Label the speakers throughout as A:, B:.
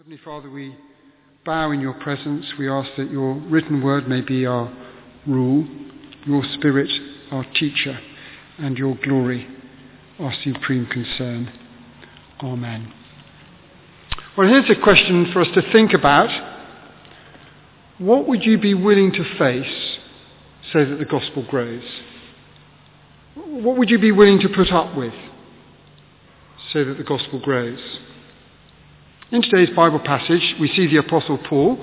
A: Heavenly Father, we bow in your presence. We ask that your written word may be our rule, your spirit our teacher, and your glory our supreme concern. Amen. Well, here's a question for us to think about. What would you be willing to face so that the gospel grows? What would you be willing to put up with so that the gospel grows? In today's Bible passage, we see the Apostle Paul,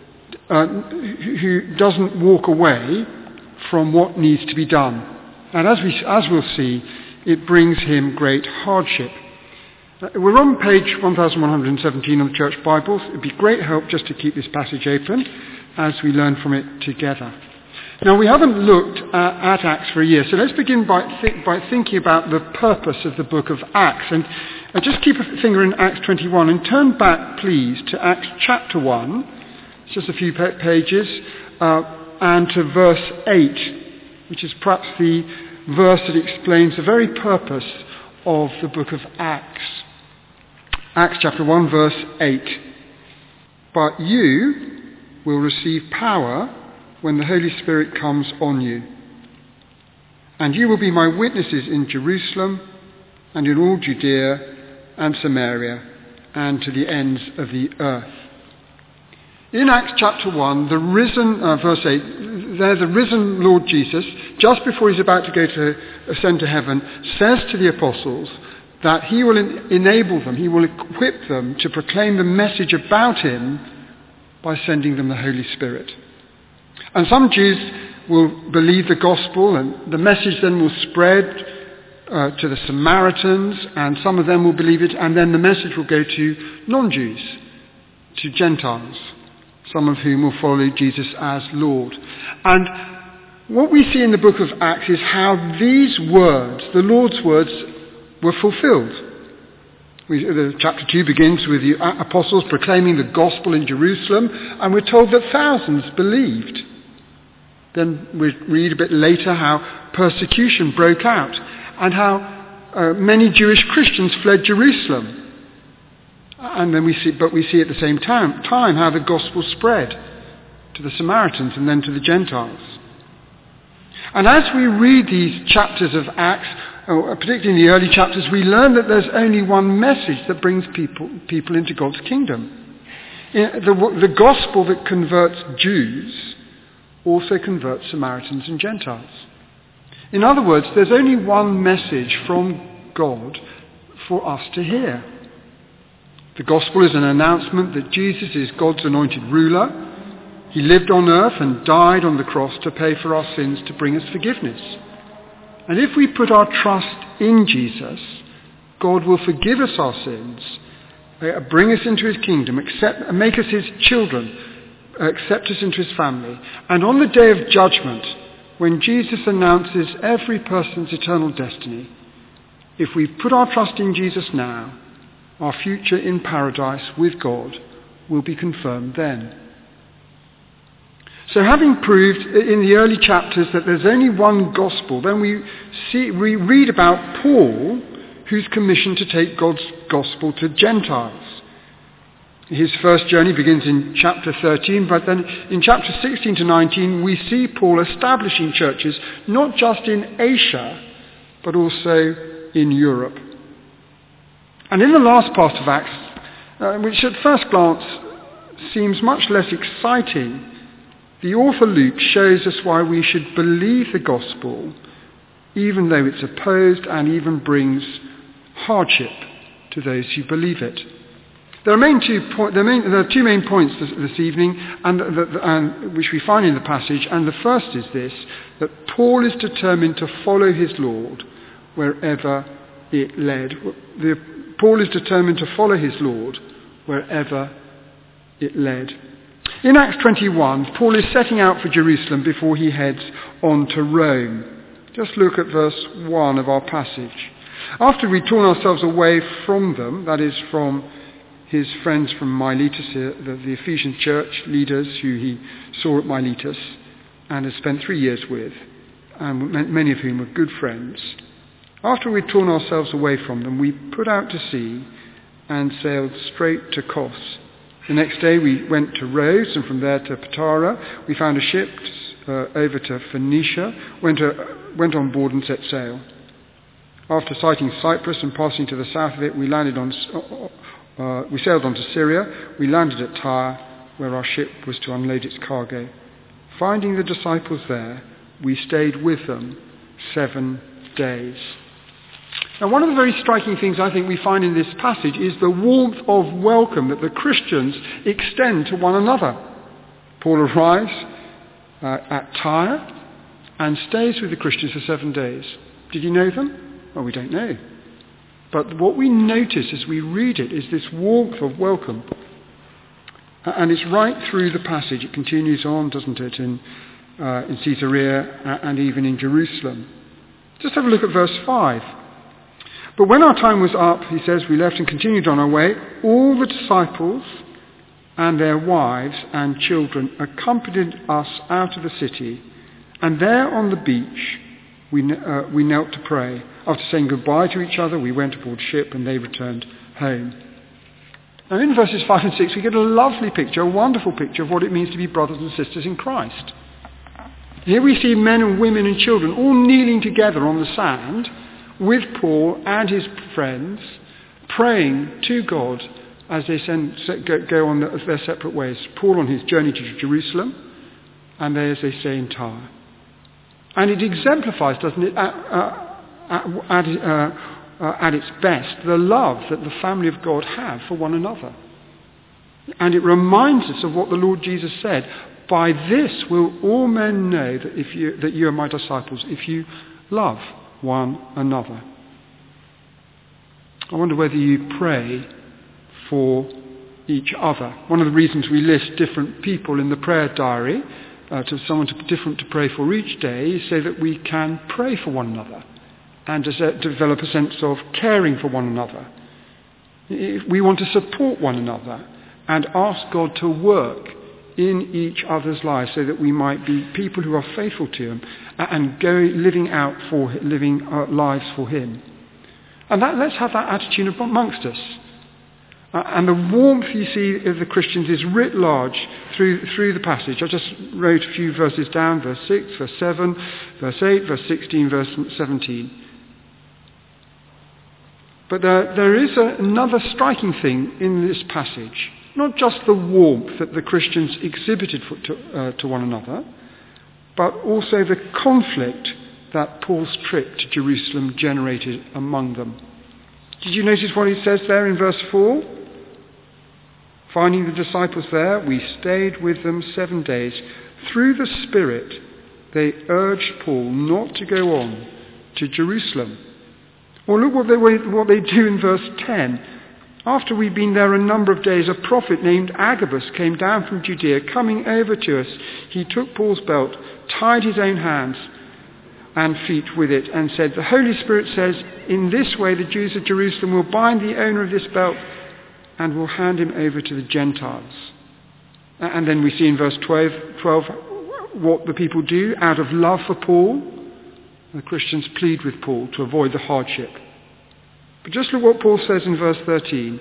A: who doesn't walk away from what needs to be done. And as we'll see, it brings him great hardship. We're on page 1117 of the Church Bibles. It would be great help just to keep this passage open as we learn from it together. Now, we haven't looked at Acts for a year, so let's begin by thinking about the purpose of the book of Acts. And just keep a finger in Acts 21 and turn back, please, to Acts chapter 1, it's just a few pages, and to verse 8, which is perhaps the verse that explains the very purpose of the book of Acts. Acts chapter 1, verse 8. But you will receive power when the Holy Spirit comes on you. And you will be my witnesses in Jerusalem and in all Judea and Samaria and to the ends of the earth. In Acts chapter 1, the risen, verse 8, there the risen Lord Jesus, just before he's about to ascend to heaven, says to the apostles that he will enable them, he will equip them to proclaim the message about him by sending them the Holy Spirit. And some Jews will believe the gospel, and the message then will spread to the Samaritans, and some of them will believe it, and then the message will go to non-Jews, to Gentiles, some of whom will follow Jesus as Lord. And what we see in the book of Acts is how these words, the Lord's words, were fulfilled. Chapter 2 begins with the apostles proclaiming the gospel in Jerusalem, and we're told that thousands believed. Then we read a bit later how persecution broke out and how many Jewish Christians fled Jerusalem. And then we see at the same time how the gospel spread to the Samaritans and then to the Gentiles. And as we read these chapters of Acts, particularly in the early chapters, we learn that there's only one message that brings people into God's kingdom. The gospel that converts Jews also converts Samaritans and Gentiles. In other words, there's only one message from God for us to hear. The gospel is an announcement that Jesus is God's anointed ruler. He lived on earth and died on the cross to pay for our sins, to bring us forgiveness. And if we put our trust in Jesus, God will forgive us our sins, bring us into his kingdom, make us his children, accept us into his family. And on the day of judgment, when Jesus announces every person's eternal destiny, if we put our trust in Jesus now, our future in paradise with God will be confirmed then. So having proved in the early chapters that there's only one gospel, then we read about Paul, who's commissioned to take God's gospel to Gentiles. His first journey begins in chapter 13, but then in chapter 16 to 19 we see Paul establishing churches not just in Asia, but also in Europe. And in the last part of Acts, which at first glance seems much less exciting, the author Luke shows us why we should believe the gospel, even though it's opposed and even brings hardship to those who believe it. There are two main points this evening, which we find in the passage, and the first is this, that Paul is determined to follow his Lord wherever it led. Paul is determined to follow his Lord wherever it led. In Acts 21, Paul is setting out for Jerusalem before he heads on to Rome. Just look at verse 1 of our passage. After we'd torn ourselves away from them, that is from his friends from Miletus, the Ephesian church leaders who he saw at Miletus and had spent 3 years with, and many of whom were good friends. After we'd torn ourselves away from them, we put out to sea and sailed straight to Kos, The next day we went to Rhodes, and from there to Patara. We found a ship over to Phoenicia, went on board and set sail. After sighting Cyprus and passing to the south of it, we sailed on to Syria. We landed at Tyre, where our ship was to unload its cargo. Finding the disciples there, we stayed with them 7 days. Now, one of the very striking things I think we find in this passage is the warmth of welcome that the Christians extend to one another. Paul arrives at Tyre and stays with the Christians for 7 days. Did he know them? Well, we don't know. But what we notice as we read it is this warmth of welcome. And it's right through the passage. It continues on, doesn't it, in Caesarea and even in Jerusalem. Just have a look at verse 5. But when our time was up, he says, we left and continued on our way. All the disciples and their wives and children accompanied us out of the city. And there on the beach, we knelt to pray. After saying goodbye to each other, we went aboard ship and they returned home. Now in verses 5 and 6, we get a lovely picture, a wonderful picture of what it means to be brothers and sisters in Christ. Here we see men and women and children all kneeling together on the sand with Paul and his friends, praying to God as they go on their separate ways. Paul on his journey to Jerusalem, and they, as they say, in Tyre. And it exemplifies, doesn't it, at its best, the love that the family of God have for one another. And it reminds us of what the Lord Jesus said, by this will all men know that you are my disciples, if you love one another. I wonder whether you pray for each other. One of the reasons we list different people in the prayer diary, to someone different to pray for each day, is so that we can pray for one another and develop a sense of caring for one another. We want to support one another and ask God to work in each other's lives so that we might be people who are faithful to Him and living lives for Him. And let's have that attitude amongst us. And the warmth you see of the Christians is writ large through the passage. I just wrote a few verses down, verse 6, verse 7, verse 8, verse 16, verse 17. But there is another striking thing in this passage. Not just the warmth that the Christians exhibited to one another, but also the conflict that Paul's trip to Jerusalem generated among them. Did you notice what he says there in verse 4? Finding the disciples there, we stayed with them 7 days. Through the Spirit, they urged Paul not to go on to Jerusalem. Well, look what they do in verse 10. After we'd been there a number of days, a prophet named Agabus came down from Judea. Coming over to us, he took Paul's belt, tied his own hands and feet with it, and said, the Holy Spirit says, in this way the Jews of Jerusalem will bind the owner of this belt and will hand him over to the Gentiles. And then we see in verse 12 what the people do out of love for Paul. The Christians plead with Paul to avoid the hardship. But just look what Paul says in verse 13.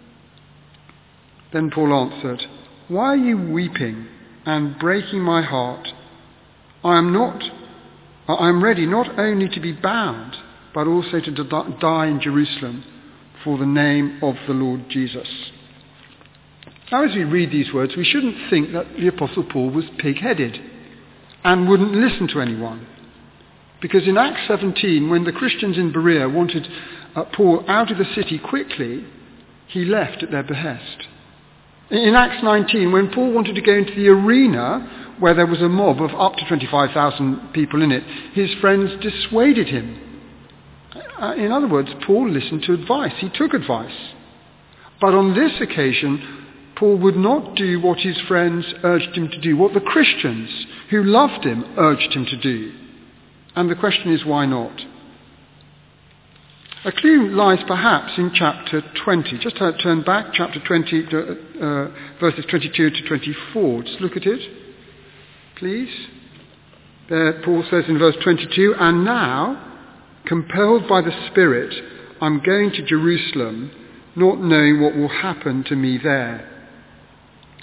A: Then Paul answered, why are you weeping and breaking my heart? I am ready not only to be bound, but also to die in Jerusalem for the name of the Lord Jesus. Now, as we read these words, we shouldn't think that the Apostle Paul was pig-headed and wouldn't listen to anyone. Because in Acts 17, when the Christians in Berea wanted Paul out of the city quickly, he left at their behest. In Acts 19, when Paul wanted to go into the arena where there was a mob of up to 25,000 people in it, his friends dissuaded him. In other words, Paul listened to advice. He took advice. But on this occasion, Paul would not do what his friends urged him to do, what the Christians who loved him urged him to do. And the question is, why not? A clue lies perhaps in chapter 20. Just turn back, chapter 20, verses 22 to 24. Just look at it, please. There Paul says in verse 22, and now, compelled by the Spirit, I'm going to Jerusalem, not knowing what will happen to me there.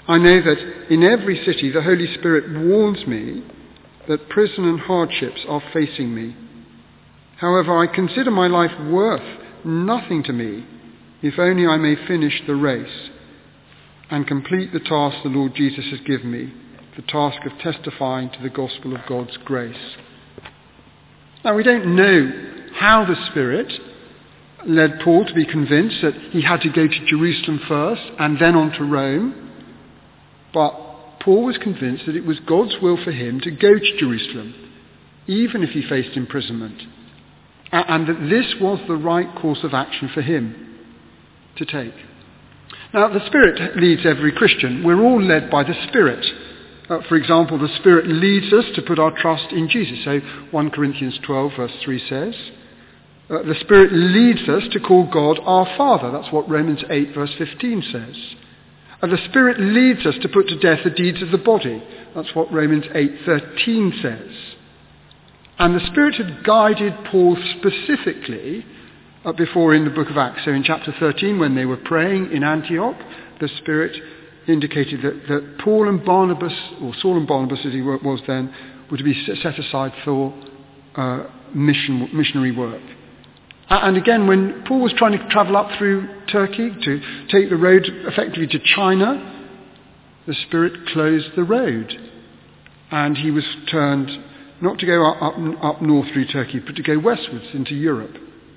A: I know that in every city the Holy Spirit warns me that prison and hardships are facing me. However, I consider my life worth nothing to me if only I may finish the race and complete the task the Lord Jesus has given me, the task of testifying to the gospel of God's grace. Now, we don't know how the Spirit led Paul to be convinced that he had to go to Jerusalem first and then on to Rome. But Paul was convinced that it was God's will for him to go to Jerusalem, even if he faced imprisonment, and that this was the right course of action for him to take. Now, the Spirit leads every Christian. We're all led by the Spirit. For example, the Spirit leads us to put our trust in Jesus. So 1 Corinthians 12 verse 3 says, the Spirit leads us to call God our Father. That's what Romans 8 verse 15 says. The Spirit leads us to put to death the deeds of the body. That's what Romans 8:13 says. And the Spirit had guided Paul specifically before in the book of Acts. So in chapter 13, when they were praying in Antioch, the Spirit indicated that Paul and Barnabas, or Saul and Barnabas as he was then, were to be set aside for missionary work. And again, when Paul was trying to travel up through Turkey to take the road effectively to China, the Spirit closed the road. And he was turned not to go up north through Turkey, but to go westwards into Europe.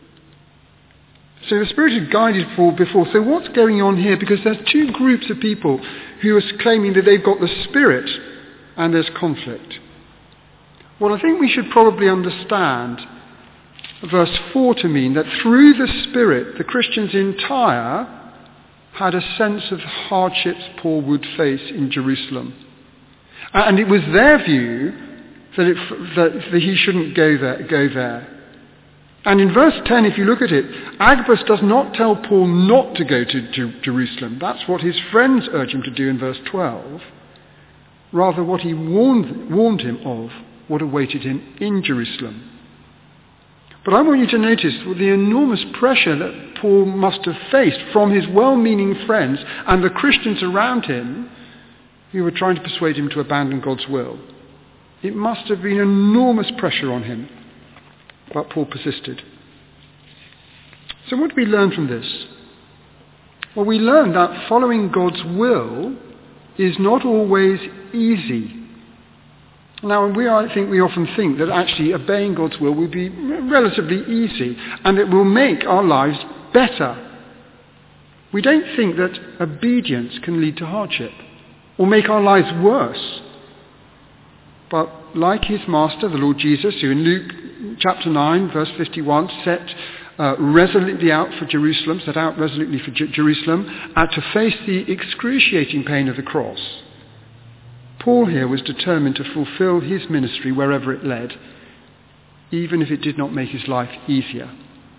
A: So the Spirit had guided Paul before. So what's going on here? Because there's two groups of people who are claiming that they've got the Spirit and there's conflict. Well, I think we should probably understand verse 4 to mean that through the Spirit, the Christians in Tyre had a sense of hardships Paul would face in Jerusalem. And it was their view that he shouldn't go there. And in verse 10, if you look at it, Agabus does not tell Paul not to go to Jerusalem. That's what his friends urge him to do in verse 12. Rather, what he warned him of what awaited him in Jerusalem. But I want you to notice the enormous pressure that Paul must have faced from his well-meaning friends and the Christians around him who were trying to persuade him to abandon God's will. It must have been enormous pressure on him. But Paul persisted. So what do we learn from this? Well, we learn that following God's will is not always easy. Now, I think we often think that actually obeying God's will will be relatively easy and it will make our lives better. We don't think that obedience can lead to hardship or make our lives worse. But like his master, the Lord Jesus, who in Luke chapter 9, verse 51, set out resolutely for Jerusalem, to face the excruciating pain of the cross, Paul here was determined to fulfill his ministry wherever it led, even if it did not make his life easier.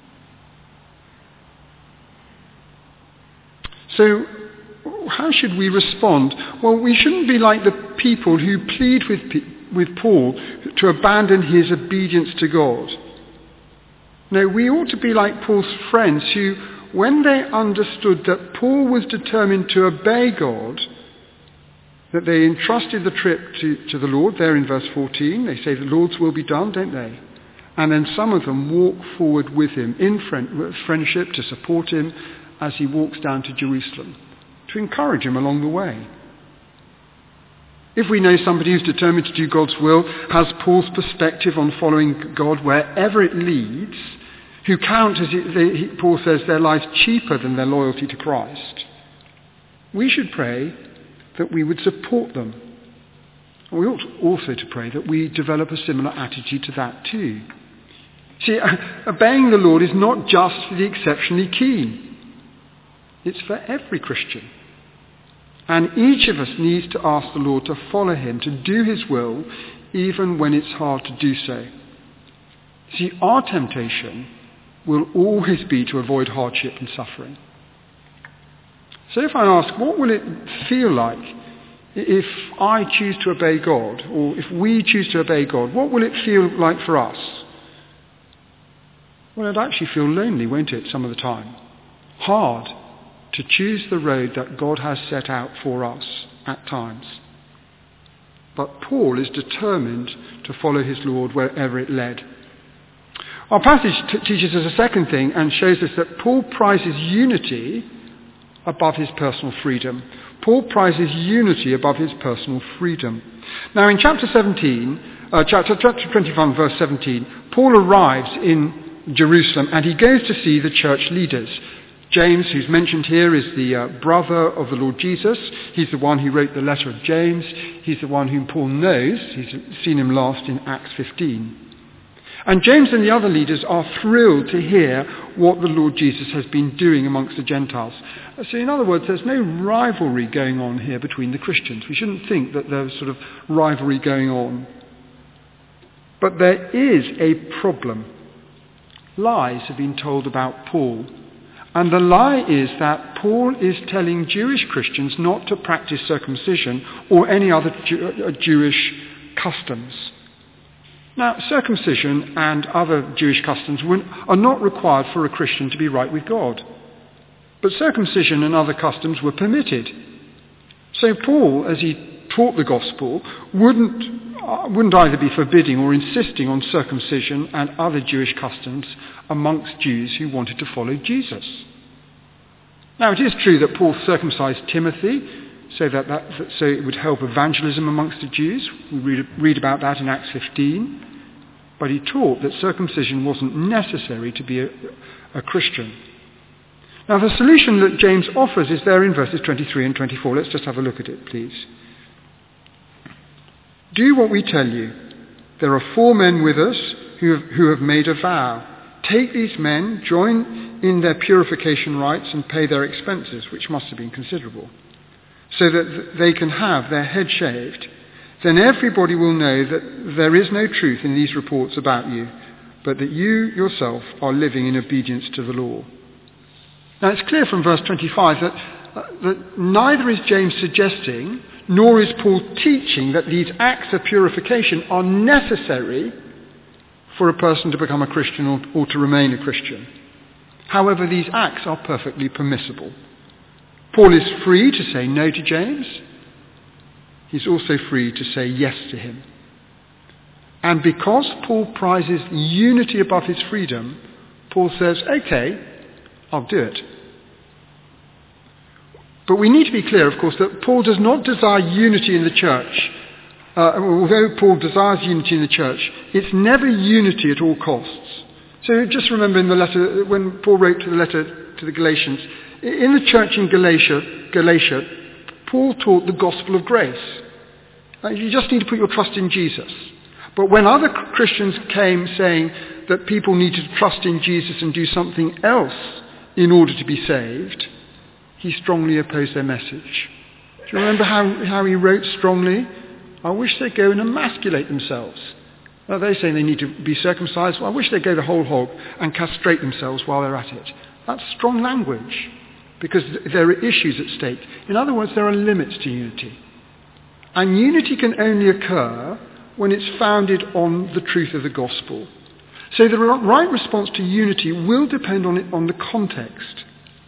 A: So, how should we respond? Well, we shouldn't be like the people who plead with Paul to abandon his obedience to God. No, we ought to be like Paul's friends who, when they understood that Paul was determined to obey God, that they entrusted the trip to the Lord. There in verse 14, they say the Lord's will be done, don't they? And then some of them walk forward with him in friendship to support him as he walks down to Jerusalem, to encourage him along the way. If we know somebody who's determined to do God's will, has Paul's perspective on following God wherever it leads, who count, Paul says, their lives cheaper than their loyalty to Christ, we should pray that we would support them. We ought also to pray that we develop a similar attitude to that too. See, obeying the Lord is not just for the exceptionally keen. It's for every Christian. And each of us needs to ask the Lord to follow him, to do his will, even when it's hard to do so. See, our temptation will always be to avoid hardship and suffering. So if I ask, what will it feel like if I choose to obey God, or if we choose to obey God, what will it feel like for us? Well, it'd actually feel lonely, won't it, some of the time? Hard, to choose the road that God has set out for us at times. But Paul is determined to follow his Lord wherever it led. Our passage teaches us a second thing and shows us that Paul prizes unity above his personal freedom. Paul prizes unity above his personal freedom. Now in chapter 21, verse 17, Paul arrives in Jerusalem and he goes to see the church leaders. James, who's mentioned here, is the brother of the Lord Jesus. He's the one who wrote the letter of James. He's the one whom Paul knows. He's seen him last in Acts 15. And James and the other leaders are thrilled to hear what the Lord Jesus has been doing amongst the Gentiles. So in other words, there's no rivalry going on here between the Christians. We shouldn't think that there's sort of rivalry going on. But there is a problem. Lies have been told about Paul. And the lie is that Paul is telling Jewish Christians not to practice circumcision or any other Jewish customs. Now, circumcision and other Jewish customs are not required for a Christian to be right with God. But circumcision and other customs were permitted. So Paul, as he taught the gospel, wouldn't either be forbidding or insisting on circumcision and other Jewish customs amongst Jews who wanted to follow Jesus. Now, it is true that Paul circumcised Timothy so it would help evangelism amongst the Jews. We read about that in Acts 15. But he taught that circumcision wasn't necessary to be a Christian. Now, the solution that James offers is there in verses 23 and 24. Let's just have a look at it, please. Do what we tell you. There are 4 men with us who have made a vow. Take these men, join in their purification rites and pay their expenses, which must have been considerable, so that they can have their head shaved. Then everybody will know that there is no truth in these reports about you, but that you yourself are living in obedience to the law. Now it's clear from verse 25 that neither is James suggesting nor is Paul teaching that these acts of purification are necessary for a person to become a Christian or to remain a Christian. However, these acts are perfectly permissible. Paul is free to say no to James. He's also free to say yes to him. And because Paul prizes unity above his freedom, Paul says, okay, I'll do it. But we need to be clear, of course, that Paul does not desire unity in the church. Although Paul desires unity in the church, it's never unity at all costs. So just remember in the letter, when Paul wrote the letter to the Galatians, in the church in Galatia, Paul taught the gospel of grace. You just need to put your trust in Jesus. But when other Christians came saying that people needed to trust in Jesus and do something else in order to be saved, he strongly opposed their message. Do you remember how he wrote strongly? I wish they'd go and emasculate themselves. Well, they're saying they need to be circumcised. Well, I wish they'd go the whole hog and castrate themselves while they're at it. That's strong language, because there are issues at stake. In other words, there are limits to unity. And unity can only occur when it's founded on the truth of the gospel. So the right response to unity will depend on the context.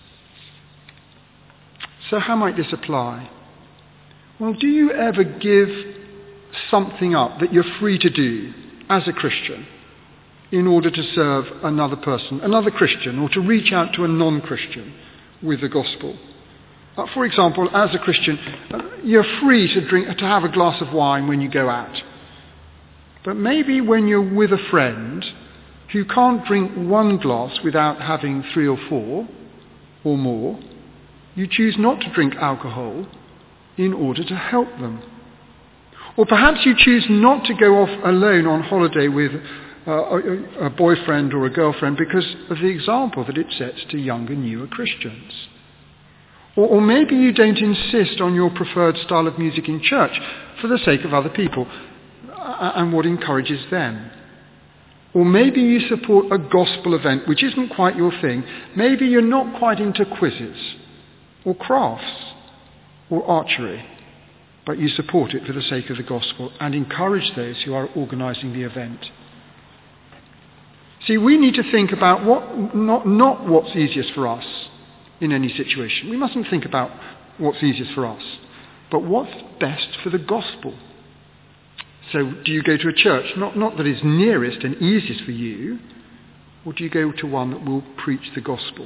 A: So how might this apply? Well, do you ever give something up that you're free to do as a Christian in order to serve another person, another Christian, or to reach out to a non-Christian with the gospel? For example, as a Christian, you're free to have a glass of wine when you go out. But maybe when you're with a friend who can't drink one glass without having 3 or 4 or more, you choose not to drink alcohol in order to help them. Or perhaps you choose not to go off alone on holiday with a boyfriend or a girlfriend because of the example that it sets to younger, newer Christians. Or maybe you don't insist on your preferred style of music in church for the sake of other people and what encourages them. Or maybe you support a gospel event which isn't quite your thing. Maybe you're not quite into quizzes or crafts or archery, but you support it for the sake of the gospel and encourage those who are organising the event. See, we need to think about not what's easiest for us in any situation. We mustn't think about what's easiest for us, but what's best for the gospel. So do you go to a church, not that is nearest and easiest for you, or do you go to one that will preach the gospel?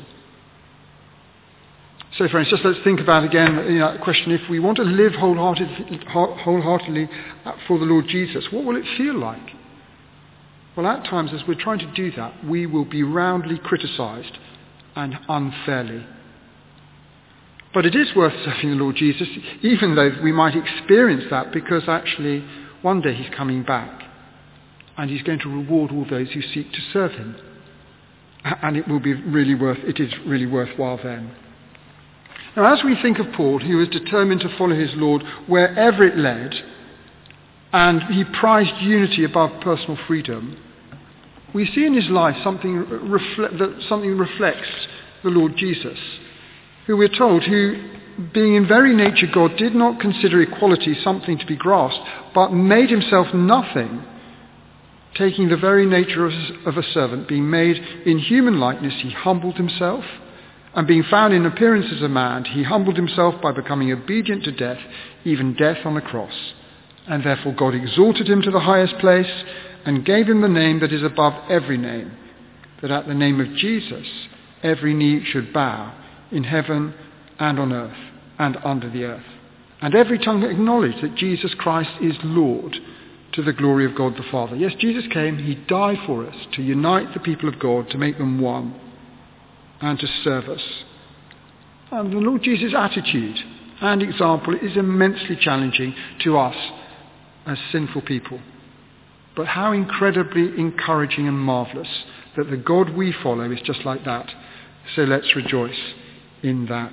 A: So friends, just let's think about again the question, if we want to live wholeheartedly for the Lord Jesus, what will it feel like? Well, at times as we're trying to do that, we will be roundly criticised and unfairly. But it is worth serving the Lord Jesus, even though we might experience that, because actually one day he's coming back and he's going to reward all those who seek to serve him. And it is really worthwhile then. Now, as we think of Paul, he was determined to follow his Lord wherever it led, and he prized unity above personal freedom, we see in his life something reflects the Lord Jesus, who we're told, who, being in very nature God, did not consider equality something to be grasped, but made himself nothing, taking the very nature of a servant, being made in human likeness, he humbled himself, and being found in appearance as a man, he humbled himself by becoming obedient to death, even death on a cross. And therefore God exalted him to the highest place and gave him the name that is above every name, that at the name of Jesus every knee should bow in heaven and on earth and under the earth, and every tongue acknowledge that Jesus Christ is Lord, to the glory of God the Father. Yes, Jesus came, he died for us to unite the people of God, to make them one, and to serve us. And the Lord Jesus' attitude and example is immensely challenging to us as sinful people. But how incredibly encouraging and marvellous that the God we follow is just like that. So let's rejoice in that.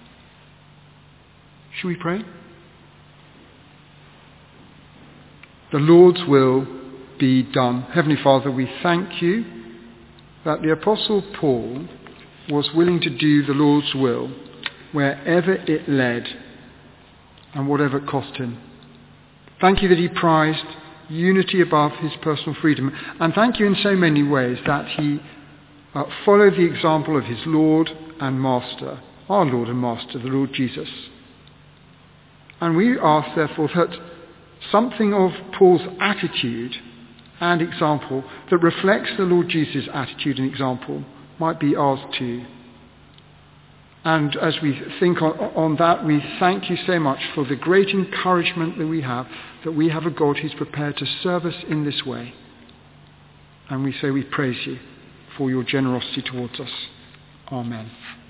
A: Shall we pray? The Lord's will be done. Heavenly Father, we thank you that the Apostle Paul was willing to do the Lord's will wherever it led and whatever it cost him. Thank you that he prized unity above his personal freedom. And thank you in so many ways that he followed the example of his Lord and Master, our Lord and Master, the Lord Jesus. And we ask, therefore, that something of Paul's attitude and example that reflects the Lord Jesus' attitude and example might be ours too. And as we think on that, we thank you so much for the great encouragement that we have a God who's prepared to serve us in this way. And we say we praise you for your generosity towards us. Amen.